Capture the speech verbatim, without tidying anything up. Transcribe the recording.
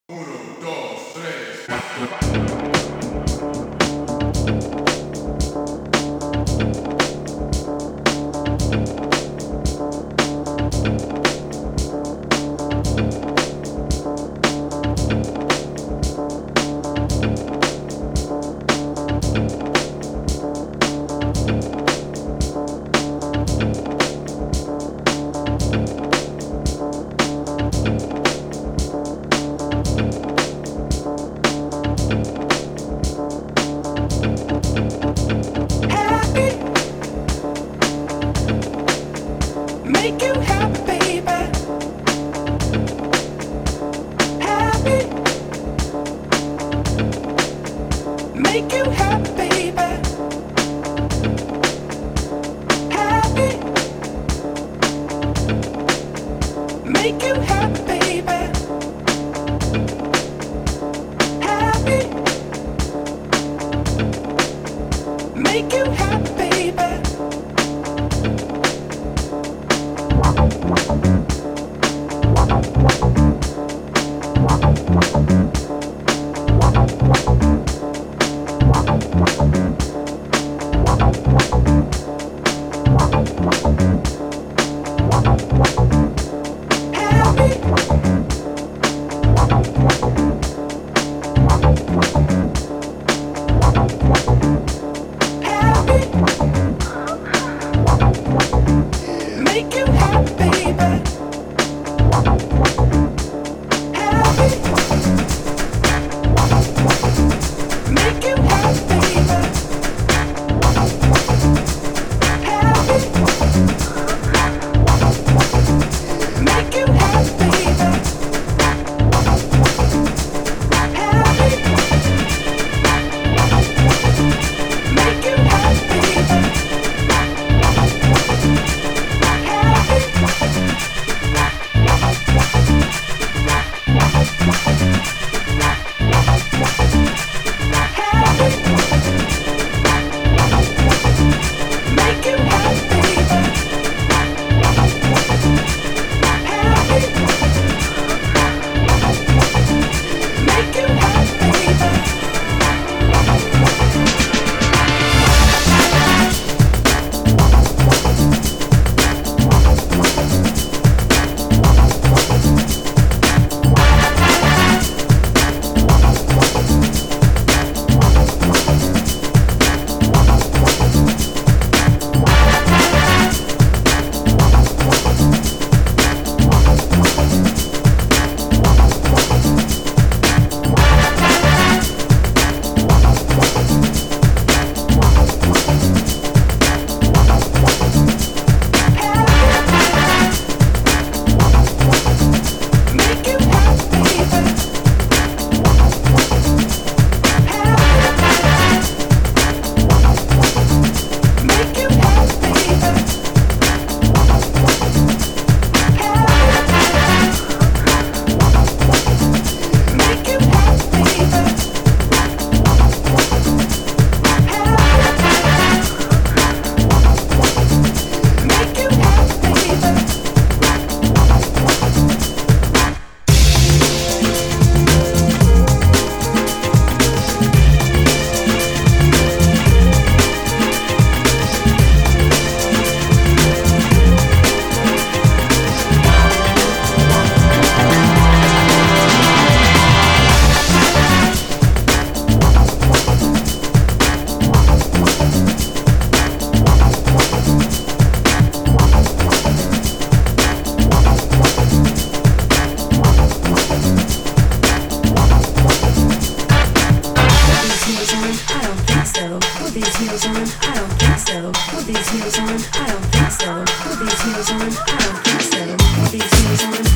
Uno, dos, tres, cuatro. Make you happy, baby. Happy. Make you happy, baby. Happy. Make you happy, baby. Happy. Make you happy, baby. Make you happy, baby. Happy. Make you happy, baby. Happy. Make you happy, baby. Happy. Make you happy, baby. Make you happy, baby. Make you happy, baby. With these heels on, I don't think so. With these heels on, I don't think so. With these heels on, I don't think so. With these heels on.